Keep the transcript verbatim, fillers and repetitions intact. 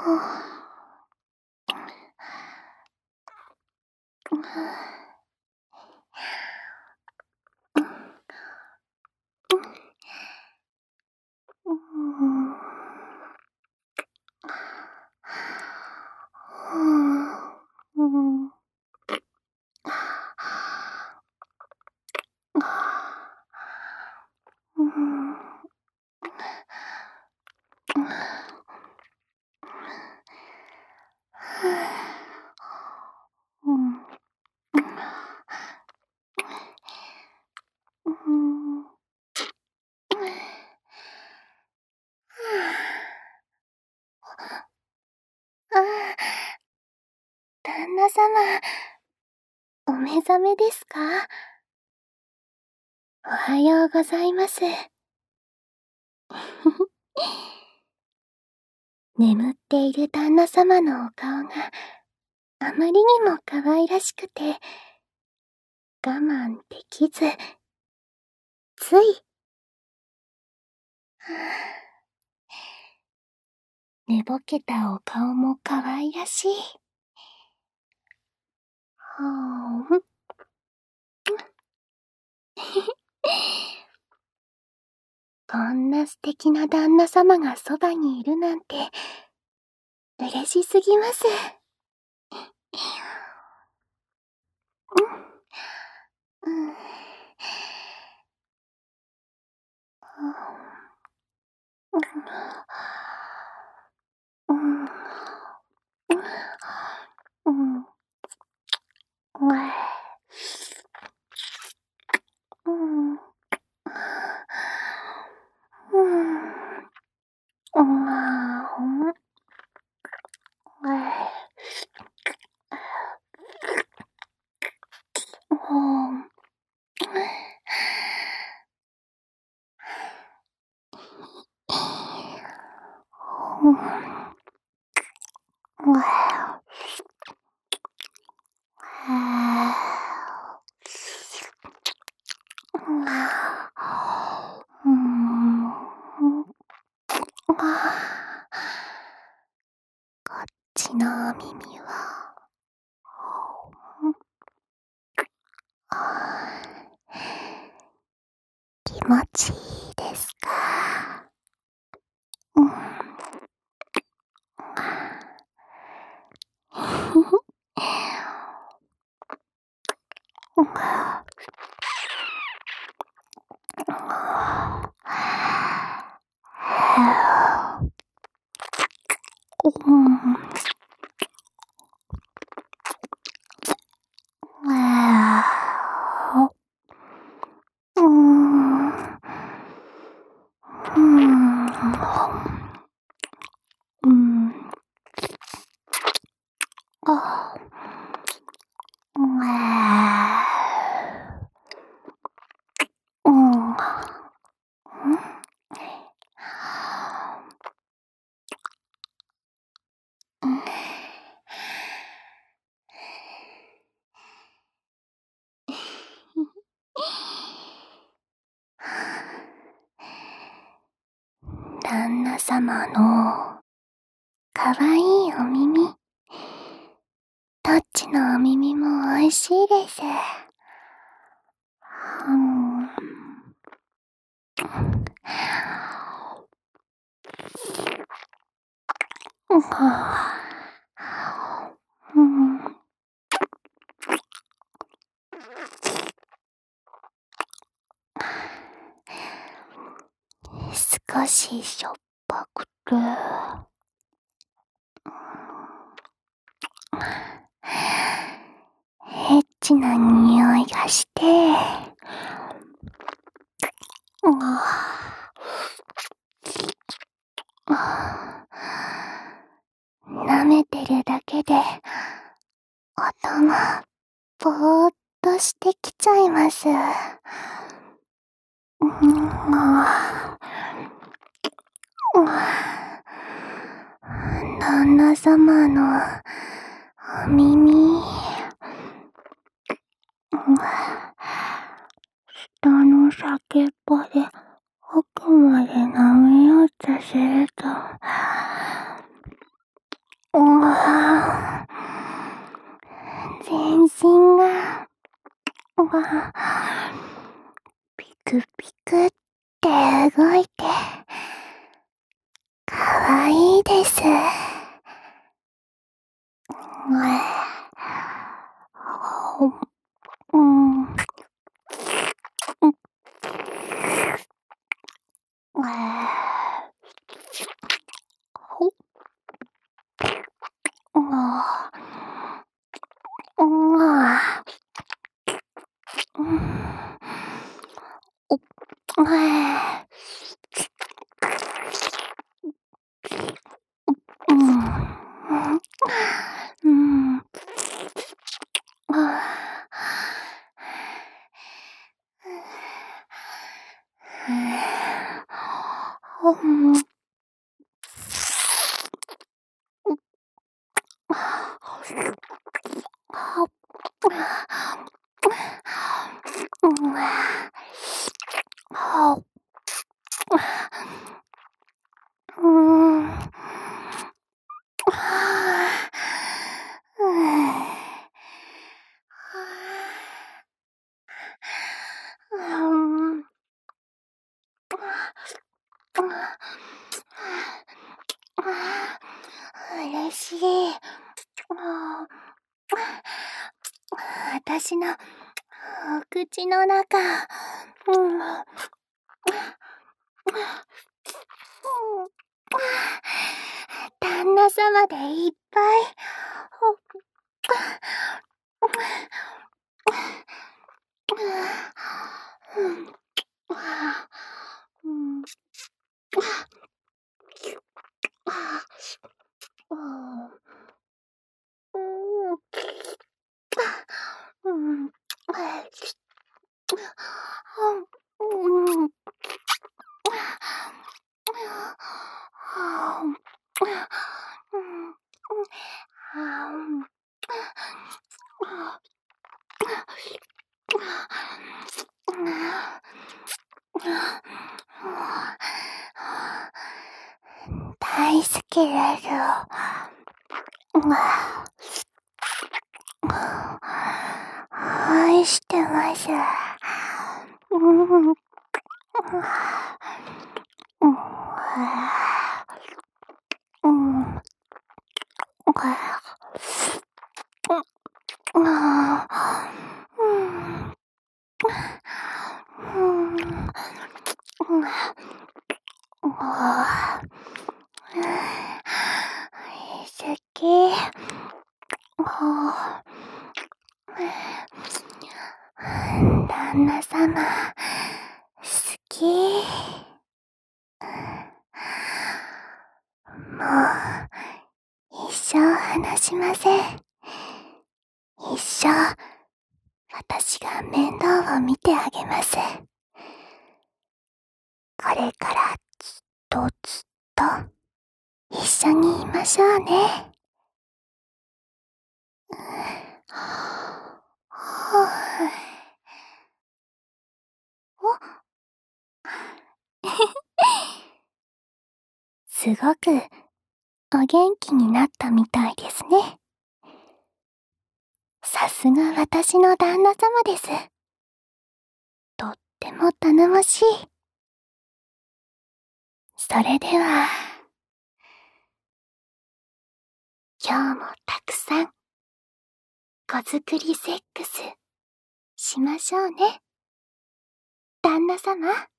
旦那様、お目覚めですか？おはようございます。眠っている旦那様のお顔があまりにも可愛らしくて、我慢できず、つい、寝ぼけたお顔も可愛らしい。はぁん。こんな素敵な旦那様がそばにいるなんて、嬉しすぎます。うん。うん。うん。うん。うん。うん。うん。こっちのお耳は気持ちいいですか？うん。旦那様のかわいいお耳、どっちのお耳もおいしいです。うん。うん。少ししょっぱくて、エッチな匂いがして、舐めてるだけで頭ぼーっとしてきちゃいます。うん、旦那様のお耳、下の先っぽで奥まで舐めようとすると、 ん。うーん。嬉しい。私のお口の中、うん、旦那様でいっぱい。大好きですよ。愛してます。うん。うん。好き。旦那様、好き。もう、一生離しません。一生、私が面倒を見てあげます。これからずっとずっと、一緒にいましょうね。すごくお元気になったみたいですね。さすが私の旦那様です。とっても頼もしい。それでは、今日もたくさん、子作りセックス、しましょうね。旦那様。